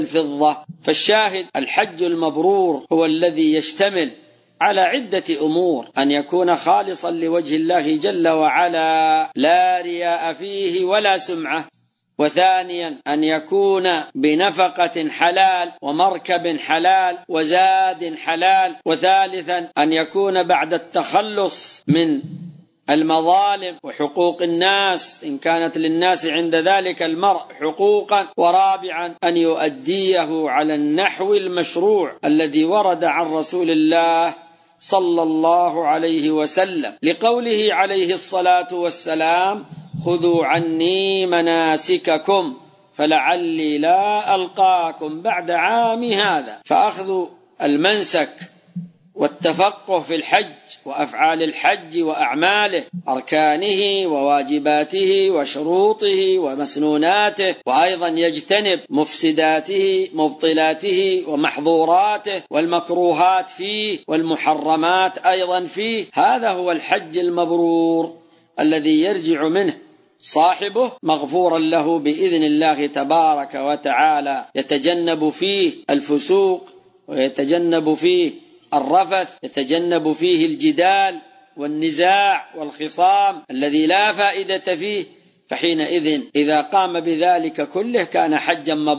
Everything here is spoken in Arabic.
الفضة. فالشاهد الحج المبرور هو الذي يشتمل على عدة أمور: أن يكون خالصا لوجه الله جل وعلا لا رياء فيه ولا سمعة، وثانيا أن يكون بنفقة حلال ومركب حلال وزاد حلال، وثالثا أن يكون بعد التخلص من المظالم وحقوق الناس إن كانت للناس عند ذلك المرء حقوقا، ورابعا أن يؤديه على النحو المشروع الذي ورد عن رسول الله صلى الله عليه وسلم، لقوله عليه الصلاة والسلام: خذوا عني مناسككم فلعلي لا ألقاكم بعد عام هذا. فأخذ المنسك والتفقه في الحج وأفعال الحج وأعماله، أركانه وواجباته وشروطه ومسنوناته، وأيضا يجتنب مفسداته مبطلاته ومحظوراته والمكروهات فيه والمحرمات أيضا فيه. هذا هو الحج المبرور الذي يرجع منه صاحبه مغفورا له بإذن الله تبارك وتعالى، يتجنب فيه الفسوق ويتجنب فيه الرفث، يتجنب فيه الجدال والنزاع والخصام الذي لا فائدة فيه. فحينئذ إذا قام بذلك كله كان حجا مبرورا.